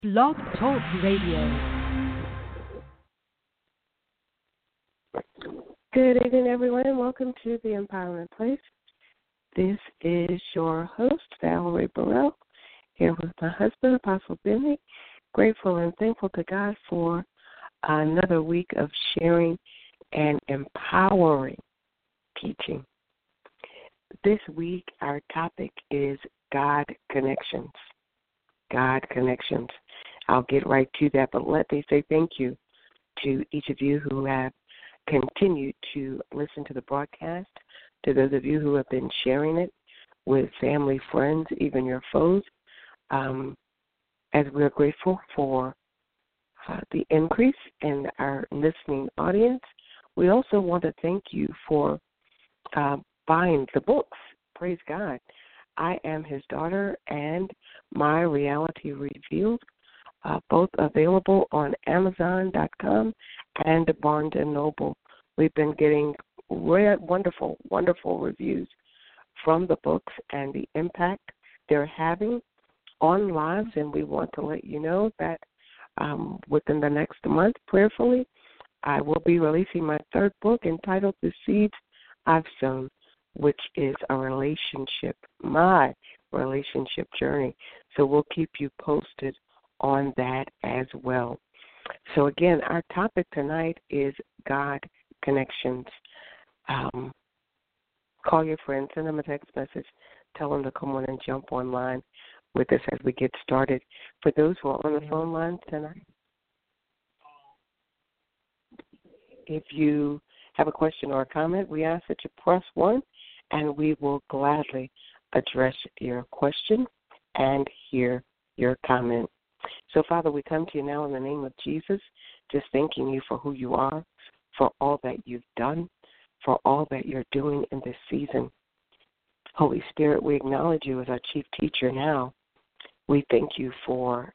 Blog Talk Radio. Good evening, everyone, and welcome to the Empowerment Place. This is your host, Valerie Burrell, here with my husband, Apostle Benny. Grateful and thankful to God for another week of sharing and empowering teaching. This week, our topic is God connections. God connections. I'll get right to that, but let me say thank you to each of you who have continued to listen to the broadcast, to those of you who have been sharing it with family, friends, even your foes, as we're grateful for the increase in our listening audience. We also want to thank you for buying the books. Praise God. I Am His Daughter and My Reality Revealed, both available on Amazon.com and Barnes & Noble. We've been getting wonderful, wonderful reviews from the books and the impact they're having on lives, and we want to let you know that within the next month, prayerfully, I will be releasing my third book entitled The Seeds I've Sown, which is my relationship journey. So we'll keep you posted on that as well. So again, our topic tonight is God connections. Call your friends, send them a text message, tell them to come on and jump online with us as we get started. For those who are on the phone line tonight, if you have a question or a comment, we ask that you press 1, and we will gladly address your question and hear your comment. So, Father, we come to you now in the name of Jesus, just thanking you for who you are, for all that you've done, for all that you're doing in this season. Holy Spirit, we acknowledge you as our chief teacher now. We thank you for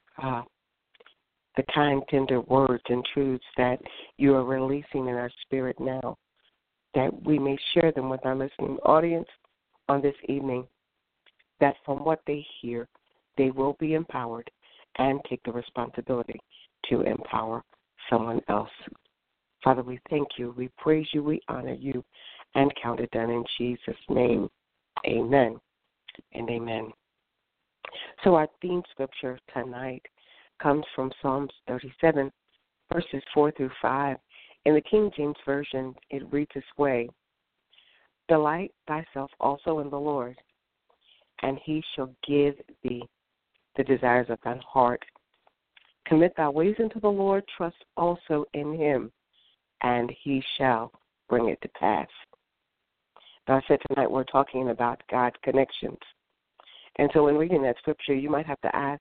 the kind, tender words and truths that you are releasing in our spirit now, that we may share them with our listening audience on this evening, that from what they hear, they will be empowered and take the responsibility to empower someone else. Father, we thank you, we praise you, we honor you, and count it done in Jesus' name. Amen and amen. So our theme scripture tonight comes from Psalms 37, verses 4 through 5. In the King James Version, it reads this way: Delight thyself also in the Lord, and he shall give thee the desires of thine heart. Commit thy ways unto the Lord, trust also in him, and he shall bring it to pass. Now, I said tonight we're talking about God connections. And so in reading that scripture, you might have to ask,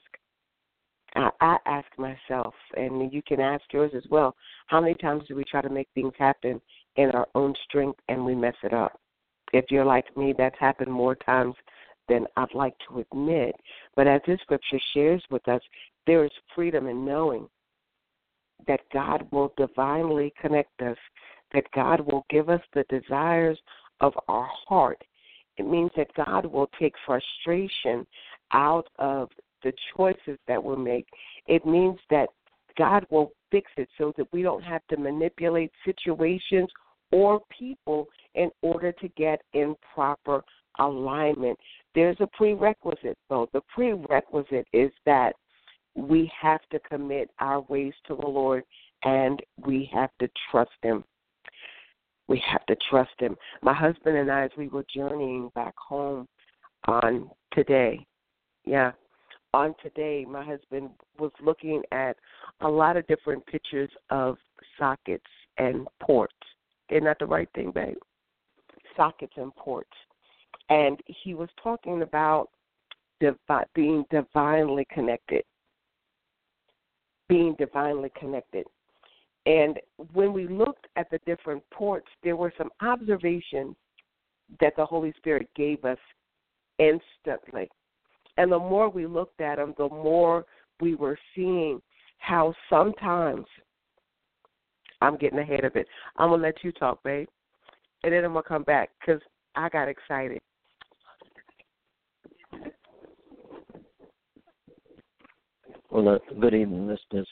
I ask myself, and you can ask yours as well, how many times do we try to make things happen in our own strength and we mess it up? If you're like me, that's happened more times than I'd like to admit. But as this scripture shares with us, there is freedom in knowing that God will divinely connect us, that God will give us the desires of our heart. It means that God will take frustration out of the choices that we make. It means that God will fix it so that we don't have to manipulate situations or people in order to get in proper alignment. There's a prerequisite, though. The prerequisite is that we have to commit our ways to the Lord, and we have to trust him. We have to trust him. My husband and I, as we were journeying back home on today, my husband was looking at a lot of different pictures of sockets and ports. Isn't that the right thing, babe? Sockets and ports. And he was talking about being divinely connected. Being divinely connected. And when we looked at the different ports, there were some observations that the Holy Spirit gave us instantly. And the more we looked at them, the more we were seeing how sometimes, I'm getting ahead of it. I'm going to let you talk, babe. And then I'm going to come back because I got excited. Well, good evening, listeners.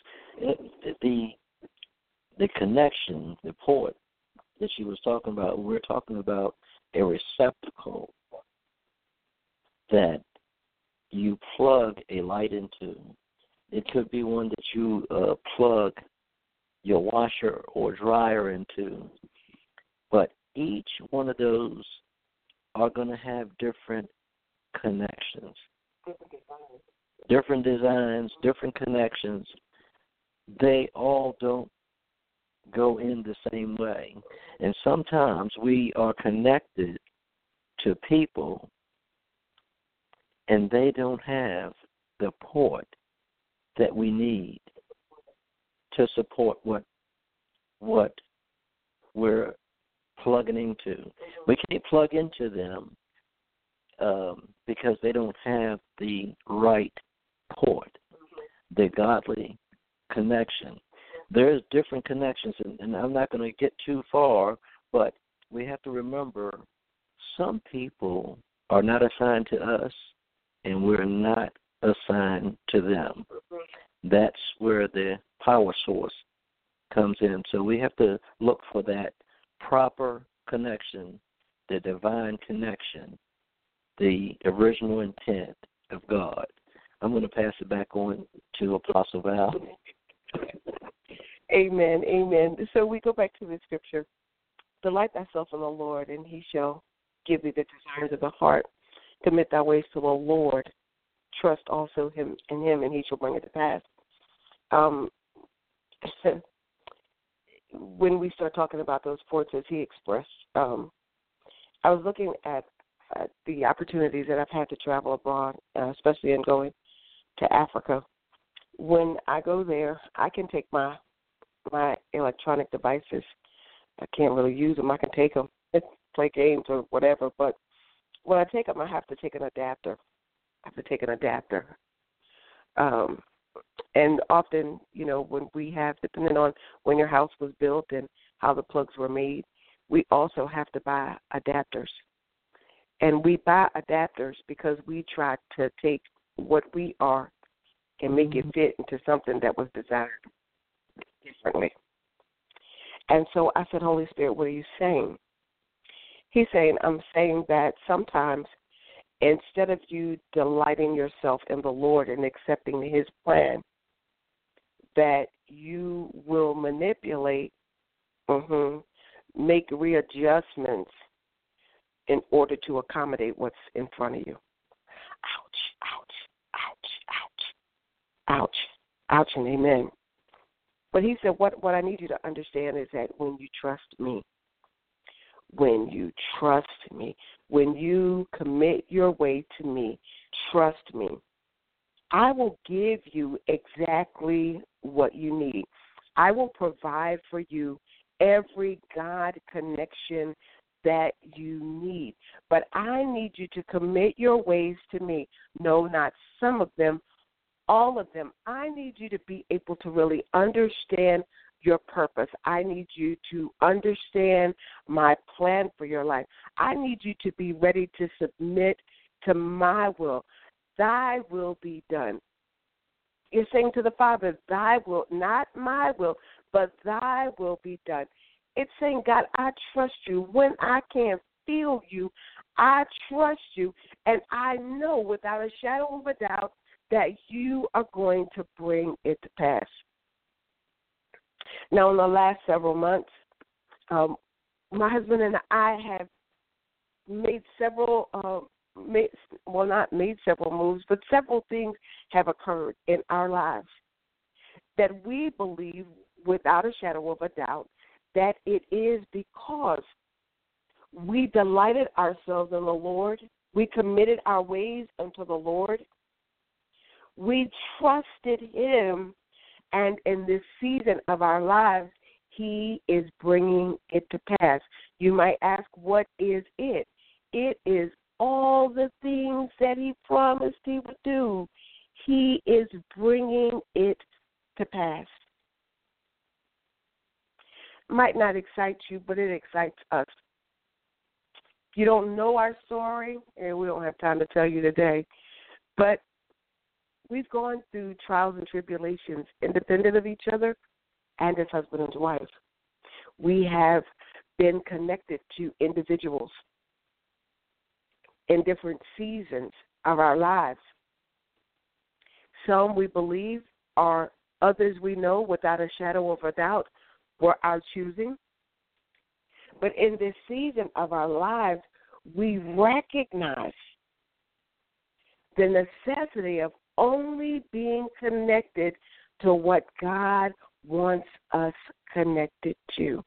The connection, the port that she was talking about, we're talking about a receptacle that you plug a light into. It could be one that you plug your washer or dryer into. But each one of those are going to have different connections, different designs, different connections. They all don't go in the same way. And sometimes we are connected to people and they don't have the port that we need to support what we're plugging into. We can't plug into them because they don't have the right port, the godly connection. There's different connections, and I'm not going to get too far, but we have to remember some people are not assigned to us, and we're not assigned to them. That's where the power source comes in. So we have to look for that proper connection, the divine connection, the original intent of God. I'm going to pass it back on to Apostle Val. Amen, amen. So we go back to the scripture. Delight thyself in the Lord, and he shall give thee the desires of the heart. Commit thy ways to the Lord. Trust also in him, and he shall bring it to pass. When we start talking about those ports, as he expressed, I was looking at the opportunities that I've had to travel abroad, especially in going to Africa. When I go there, I can take my electronic devices. I can't really use them. I can take them, play games or whatever, but when I take them, I have to take an adapter. And often, when we have, depending on when your house was built and how the plugs were made, we also have to buy adapters. And we buy adapters because we try to take what we are and make it fit into something that was designed differently. And so I said, Holy Spirit, what are you saying? He's saying, I'm saying that sometimes instead of you delighting yourself in the Lord and accepting his plan, that you will manipulate, make readjustments in order to accommodate what's in front of you. Ouch, and amen. But he said, what I need you to understand is that when you trust me, when you commit your way to me, trust me, I will give you exactly what you need. I will provide for you every God connection that you need. But I need you to commit your ways to me. No, not some of them, all of them. I need you to be able to really understand your purpose. I need you to understand my plan for your life. I need you to be ready to submit to my will. Thy will be done. You're saying to the Father, thy will, not my will, but thy will be done. It's saying, God, I trust you. When I can't feel you, I trust you, and I know without a shadow of a doubt that you are going to bring it to pass. Now, in the last several months, my husband and I have made several moves, but several things have occurred in our lives that we believe without a shadow of a doubt that it is because we delighted ourselves in the Lord. We committed our ways unto the Lord. We trusted him, and in this season of our lives, he is bringing it to pass. You might ask, what is it? It is all the things that he promised he would do. He is bringing it to pass. Might not excite you, but it excites us. You don't know our story, and we don't have time to tell you today, but we've gone through trials and tribulations independent of each other and as husband and wife. We have been connected to individuals in different seasons of our lives. Some we believe are, others we know without a shadow of a doubt were our choosing. But in this season of our lives, we recognize the necessity of only being connected to what God wants us connected to.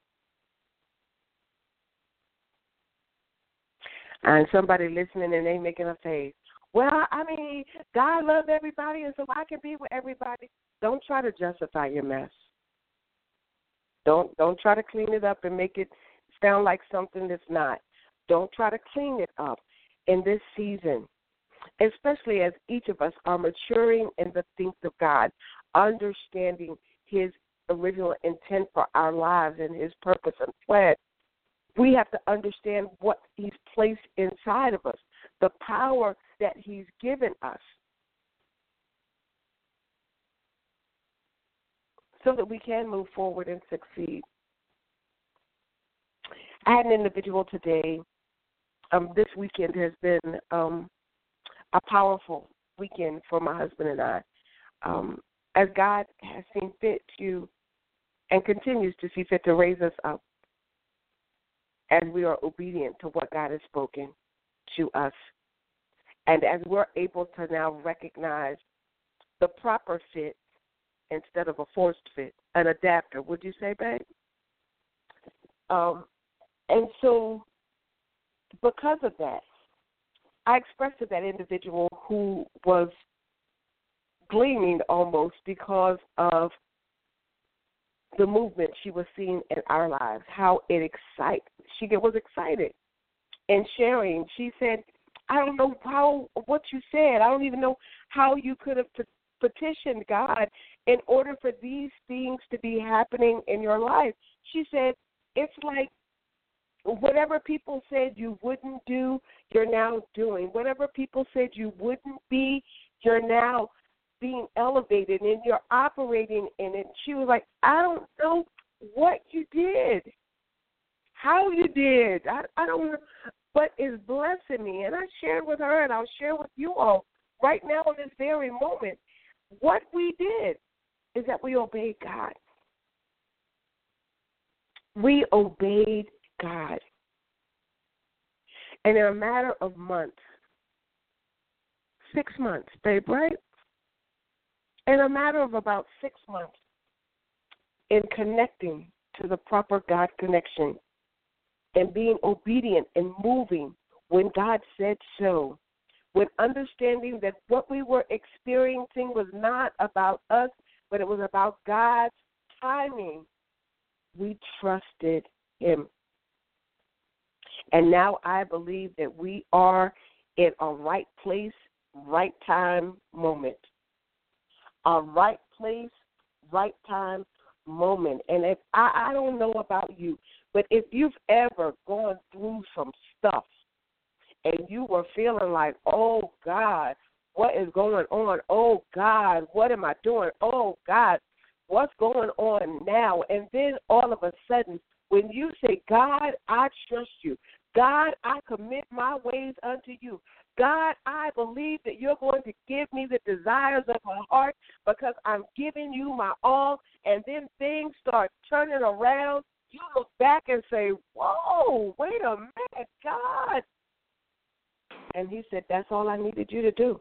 And somebody listening and they making a face. Well, I mean, God loves everybody, and so I can be with everybody. Don't try to justify your mess. Don't try to clean it up and make it sound like something that's not. Don't try to clean it up in this season, especially as each of us are maturing in the things of God, understanding His original intent for our lives and His purpose and plan. We have to understand what He's placed inside of us, the power that He's given us, so that we can move forward and succeed. I had an individual today. This weekend has been a powerful weekend for my husband and I, as God has seen fit to and continues to see fit to raise us up as we are obedient to what God has spoken to us. And as we're able to now recognize the proper fit instead of a forced fit, an adapter, would you say, babe? And so because of that, I expressed to that individual who was gleaming almost because of the movement she was seeing in our lives, how it excited. She was excited and sharing. She said, I don't know what you said. I don't even know how you could have petitioned God in order for these things to be happening in your life. She said, it's like whatever people said you wouldn't do, you're now doing. Whatever people said you wouldn't be, you're now being elevated and you're operating in it. She was like, I don't know what you did, how you did. I don't know, but it's blessing me. And I shared with her, and I'll share with you all right now in this very moment. What we did is that we obeyed God. We obeyed God. And in a matter of months, 6 months, babe, right? In a matter of about 6 months, in connecting to the proper God connection and being obedient and moving when God said so, with understanding that what we were experiencing was not about us, but it was about God's timing, we trusted Him. And now I believe that we are in a right place, right time moment. A right place, right time moment. And if I don't know about you, but if you've ever gone through some stuff and you were feeling like, oh, God, what is going on? Oh, God, what am I doing? Oh, God, what's going on now? And then all of a sudden, when you say, God, I trust you. God, I commit my ways unto you. God, I believe that you're going to give me the desires of my heart because I'm giving you my all. And then things start turning around. You look back and say, whoa, wait a minute, God. And He said, that's all I needed you to do.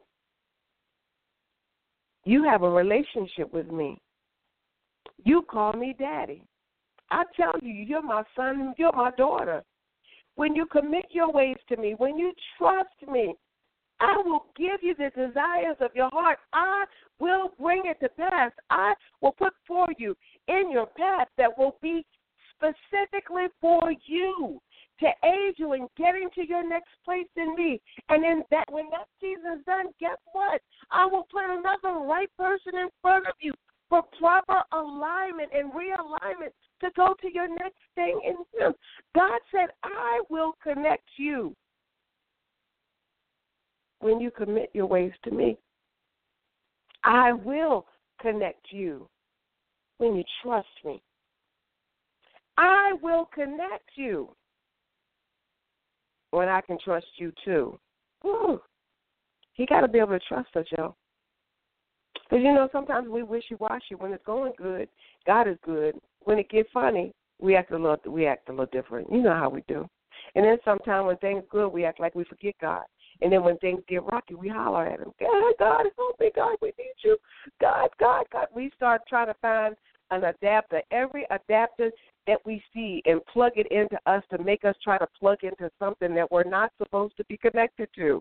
You have a relationship with me. You call me daddy. I tell you, you're my son, you're my daughter. When you commit your ways to me, when you trust me, I will give you the desires of your heart. I will bring it to pass. I will put for you in your path that will be specifically for you to aid you in getting to your next place in me. And then that when that season's done, guess what? I will put another right person in front of you for proper alignment and realignment to go to your next thing in Him. God said, I will connect you when you commit your ways to me. I will connect you when you trust me. I will connect you when I can trust you too. Woo. He got to be able to trust us, y'all. Because, sometimes we wishy-washy. When it's going good, God is good. When it gets funny, we act a little different. You know how we do. And then sometimes when things good, we act like we forget God. And then when things get rocky, we holler at him. God, help me, God, we need you. God. We start trying to find an adapter. Every adapter that we see and plug it into us to make us try to plug into something that we're not supposed to be connected to.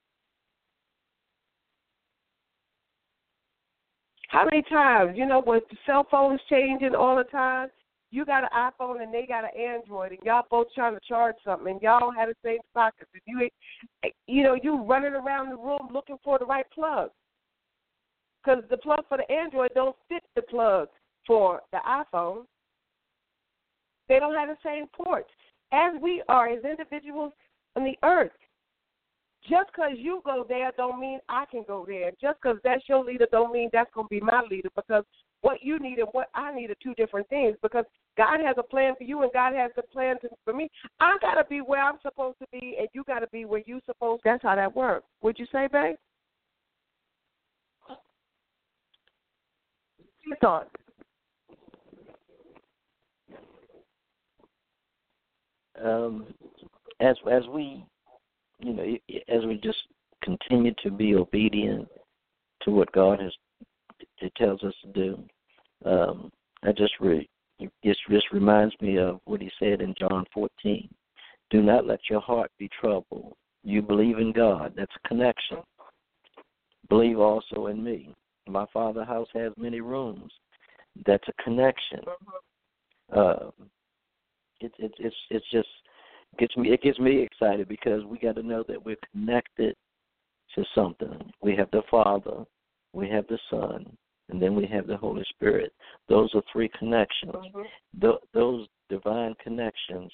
How many times, when the cell phone is changing all the time, you got an iPhone and they got an Android, and y'all both trying to charge something, and y'all don't have the same sockets. And you running around the room looking for the right plug, because the plug for the Android don't fit the plug for the iPhone. They don't have the same ports. As we are, as individuals on the earth, just because you go there don't mean I can go there. Just because that's your leader don't mean that's going to be my leader, because what you need and what I need are two different things, because God has a plan for you and God has a plan for me. I got to be where I'm supposed to be, and you got to be where you're supposed to be. That's how that works. Would you say, babe? Your thoughts? As we just continue to be obedient to what God it tells us to do, it just reminds me of what he said in John 14. Do not let your heart be troubled. You believe in God. That's a connection. Believe also in me. My Father's house has many rooms. That's a connection. It's just gets me excited, because we got to know that we're connected to something. We have the Father, we have the Son, and then we have the Holy Spirit. Those are three connections. Those divine connections,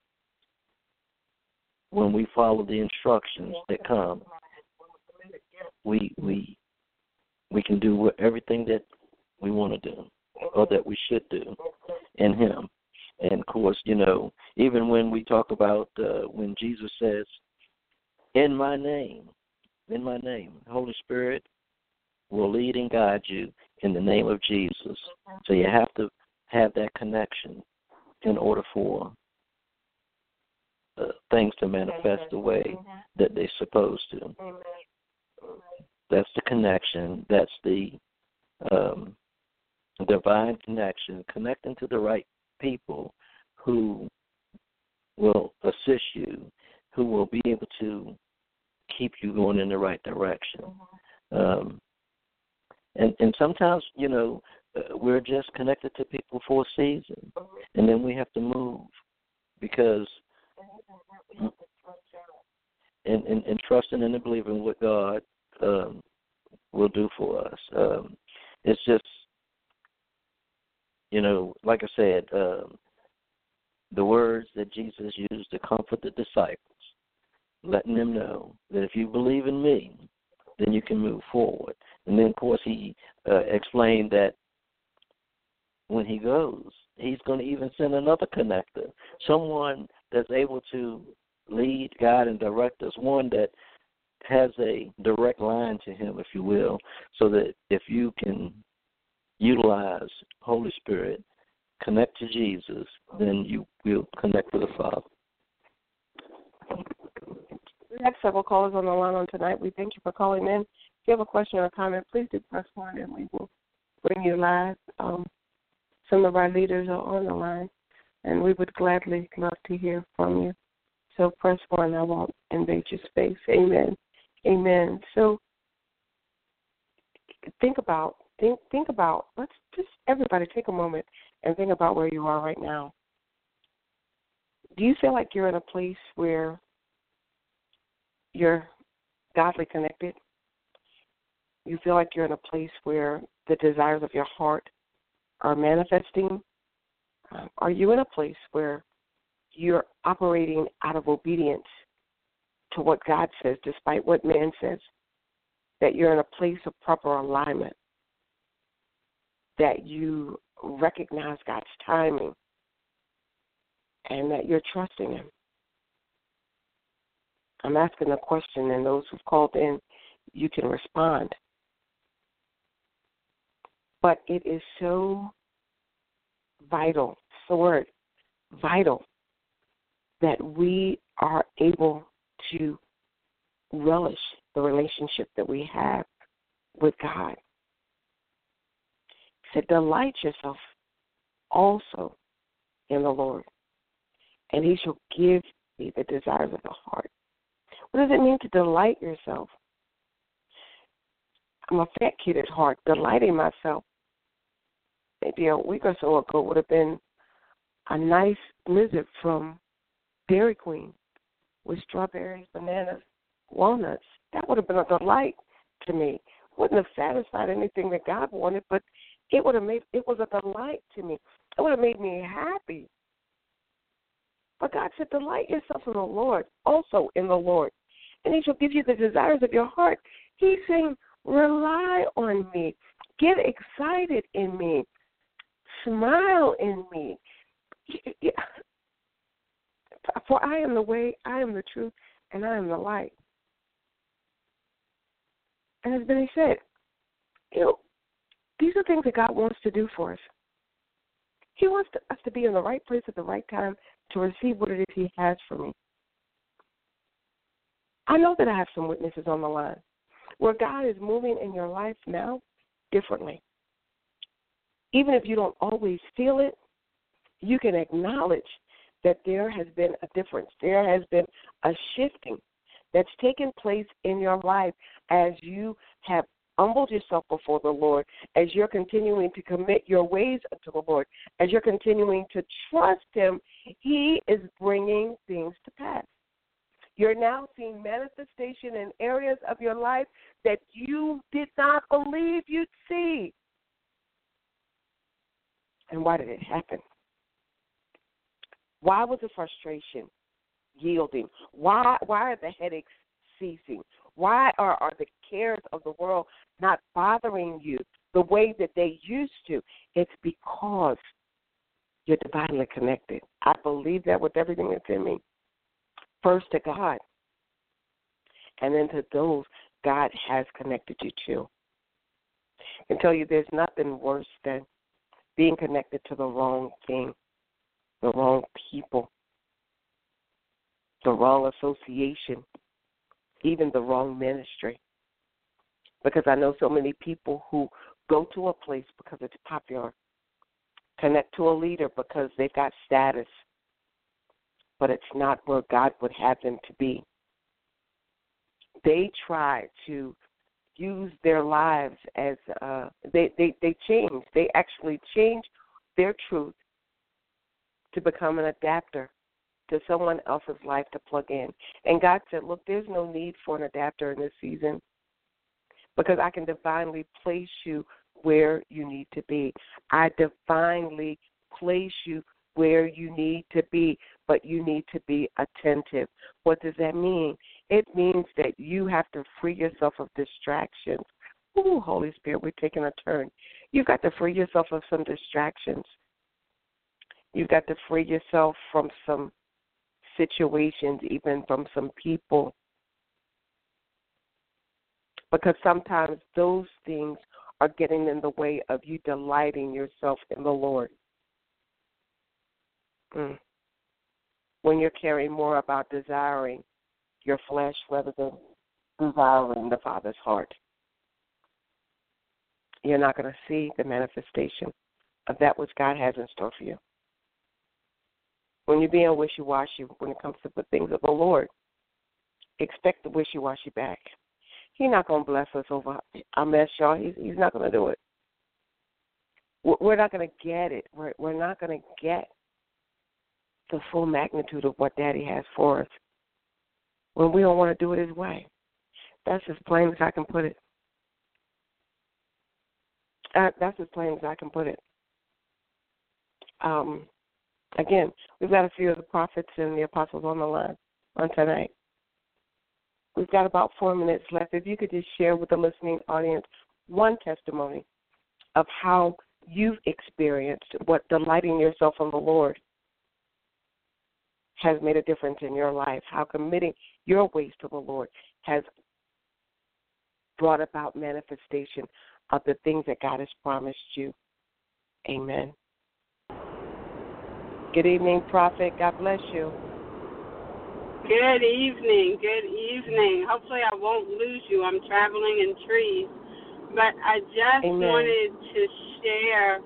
when we follow the instructions that come, we can do everything that we want to do, or that we should do in Him. And, of course, even when we talk about when Jesus says, in my name, Holy Spirit will lead and guide you in the name of Jesus. So you have to have that connection in order for things to manifest the way that they're supposed to. That's the connection. That's the divine connection, connecting to the right people who will assist you, who will be able to keep you going in the right direction. And sometimes, we're just connected to people for a season, and then we have to move, because and trusting and believing what God will do for us. It's just, like I said, the words that Jesus used to comfort the disciples, letting them know that if you believe in me, then you can move forward. And then, of course, he explained that when he goes, he's going to even send another connector, someone that's able to lead, guide, and direct us, one that has a direct line to him, if you will, so that if you can utilize Holy Spirit, connect to Jesus, then you will connect with the Father. We have several callers on the line on tonight. We thank you for calling in. If you have a question or a comment, please do press 1, and we will bring you live. Some of our leaders are on the line, and we would gladly love to hear from you. So press 1. I won't invade your space. Amen. Amen. So think about, let's just everybody take a moment and think about where you are right now. Do you feel like you're in a place where you're godly connected? You feel like you're in a place where the desires of your heart are manifesting? Are you in a place where you're operating out of obedience to what God says, despite what man says? That you're in a place of proper alignment that you recognize God's timing and that you're trusting Him. I'm asking a question, and those who've called in, you can respond. But it is so vital, vital, that we are able to relish the relationship that we have with God. He said, delight yourself also in the Lord, and He shall give thee the desires of the heart. What does it mean to delight yourself? I'm a fat kid at heart. Delighting myself, maybe a week or so ago, would have been a nice blizzard from Dairy Queen with strawberries, bananas, walnuts. That would have been a delight to me. Wouldn't have satisfied anything that God wanted, but it was a delight to me. It would have made me happy. But God said, delight yourself in the Lord, also in the Lord, and He shall give you the desires of your heart. He's saying, rely on me. Get excited in me. Smile in me. For I am the way, I am the truth, and I am the light. And as Benny said, these are things that God wants to do for us. He wants us to be in the right place at the right time to receive what it is He has for me. I know that I have some witnesses on the line where God is moving in your life now differently. Even if you don't always feel it, you can acknowledge that there has been a difference. There has been a shifting that's taken place in your life as you have humbled yourself before the Lord, as you're continuing to commit your ways unto the Lord, as you're continuing to trust Him. He is bringing things to pass. You're now seeing manifestation in areas of your life that you did not believe you'd see. And why did it happen? Why was the frustration yielding? Why are the headaches ceasing? Why are the cares of the world not bothering you the way that they used to? It's because you're divinely connected. I believe that with everything that's in me. First to God, and then to those God has connected you to. I can tell you there's nothing worse than being connected to the wrong thing, the wrong people, the wrong association, even the wrong ministry. Because I know so many people who go to a place because it's popular, connect to a leader because they've got status, but it's not where God would have them to be. They try to use their lives as they change. They actually change their truth to become an adapter to someone else's life to plug in. And God said, look, there's no need for an adapter in this season because I can divinely place you where you need to be. I divinely place you where you need to be, but you need to be attentive. What does that mean? It means that you have to free yourself of distractions. Ooh, Holy Spirit, we're taking a turn. You've got to free yourself of some distractions. You've got to free yourself from some situations, even from some people. Because sometimes those things are getting in the way of you delighting yourself in the Lord. When you're caring more about desiring your flesh rather than desiring the Father's heart, you're not going to see the manifestation of that which God has in store for you. When you're being wishy-washy when it comes to the things of the Lord, expect the wishy-washy back. He's not going to bless us over our mess, y'all. He's not going to do it. We're not going to get it. We're not going to get the full magnitude of what Daddy has for us when we don't want to do it His way. That's as plain as I can put it. That's as plain as I can put it. Again, we've got a few of the prophets and the apostles on the line on tonight. We've got about 4 minutes left. If you could just share with the listening audience one testimony of how you've experienced, what delighting yourself in the Lord has made a difference in your life, how committing your ways to the Lord has brought about manifestation of the things that God has promised you. Amen. Good evening, Prophet. God bless you. Good evening. Good evening. Hopefully I won't lose you. I'm traveling in trees. But I just Amen. wanted to share,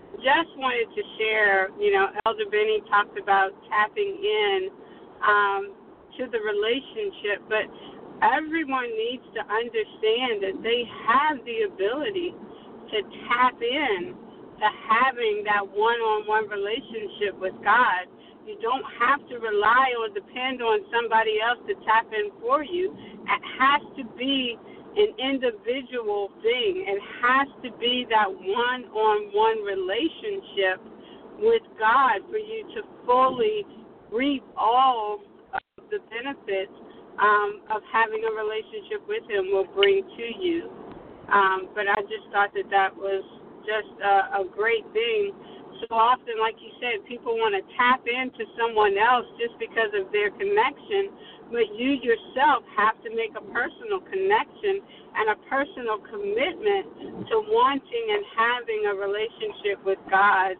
Elder Benny talked about tapping in to the relationship, but everyone needs to understand that they have the ability to tap in to having that one-on-one relationship with God. You don't have to rely or depend on somebody else to tap in for you. It has to be an individual thing. It has to be that one-on-one relationship with God for you to fully reap all of the benefits of having a relationship with Him will bring to you. But I just thought that was just a great thing. So often, like you said, people want to tap into someone else just because of their connection, but you yourself have to make a personal connection and a personal commitment to wanting and having a relationship with God.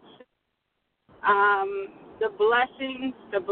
The blessings, the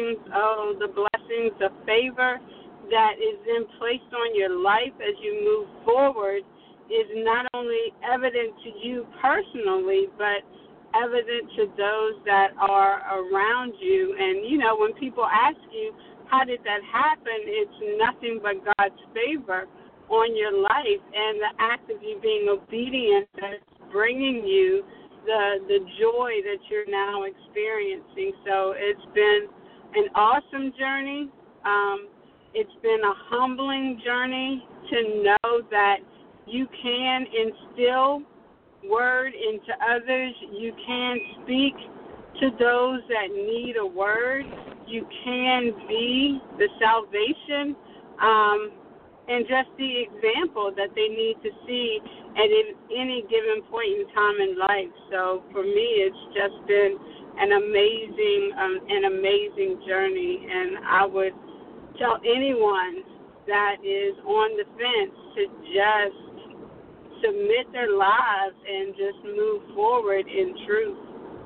favor that is then placed on your life as you move forward is not only evident to you personally, but evident to those that are around you. And, when people ask you, how did that happen, it's nothing but God's favor on your life and the act of you being obedient that's bringing you the joy that you're now experiencing. So it's been an awesome journey. It's been a humbling journey to know that you can instill word into others. You can speak to those that need a word. You can be the salvation and just the example that they need to see at any given point in time in life. So for me, it's just been an amazing journey, and I would tell anyone that is on the fence to just submit their lives and just move forward in truth.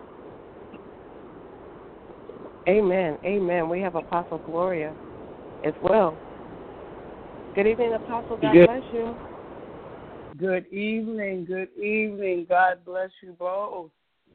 Amen. Amen. We have Apostle Gloria as well. Good evening, Apostle. God bless you. Good evening. Good evening. God bless you both.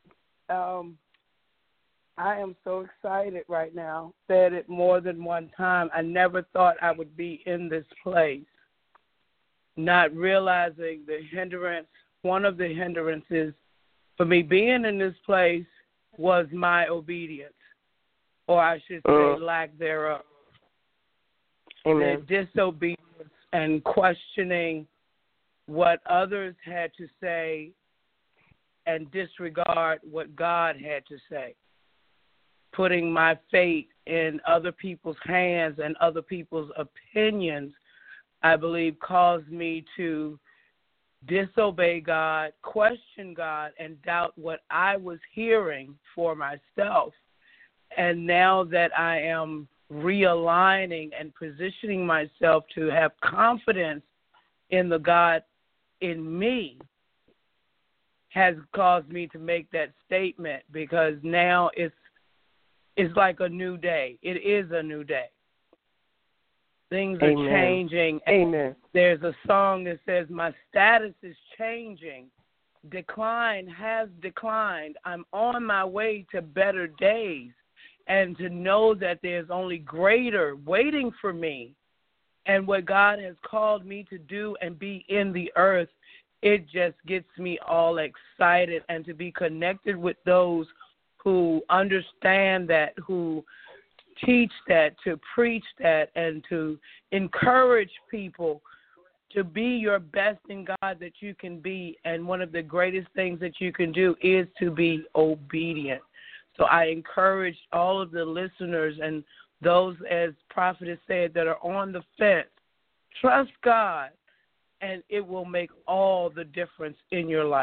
I am so excited right now. Said it more than one time. I never thought I would be in this place, not realizing the hindrance. One of the hindrances for me being in this place was my obedience, or I should say lack thereof. Amen. The disobedience and questioning what others had to say and disregard what God had to say. Putting my fate in other people's hands and other people's opinions, I believe, caused me to disobey God, question God, and doubt what I was hearing for myself. And now that I am realigning and positioning myself to have confidence in the God in me, has caused me to make that statement, because now it's like a new day. It is a new day. Things are changing. Amen. There's a song that says, my status is changing. Decline has declined. I'm on my way to better days. And to know that there's only greater waiting for me, and what God has called me to do and be in the earth, it just gets me all excited. And to be connected with those who understand that, who teach that, to preach that, and to encourage people to be your best in God that you can be. And one of the greatest things that you can do is to be obedient. So I encourage all of the listeners and those, as Prophet has said, that are on the fence, trust God, and it will make all the difference in your life.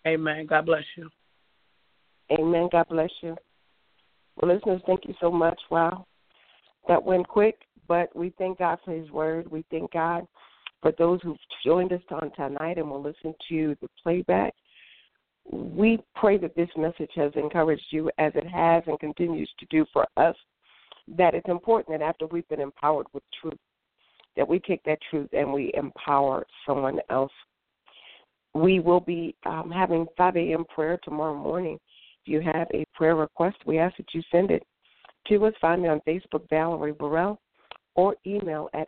Amen. God bless you. Amen. God bless you. Well, listeners, thank you so much. Wow, that went quick, but we thank God for his word. We thank God for those who've joined us on tonight and will listen to the playback. We pray that this message has encouraged you as it has and continues to do for us, that it's important that after we've been empowered with truth, that we take that truth and we empower someone else. We will be having 5 a.m. prayer tomorrow morning. If you have a prayer request, we ask that you send it to us. Find me on Facebook, Valerie Burrell, or email at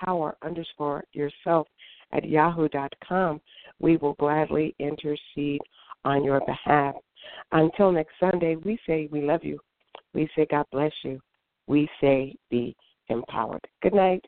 empower_yourself@yahoo.com. We will gladly intercede on your behalf. Until next Sunday, we say we love you. We say God bless you. We say be empowered. Good night.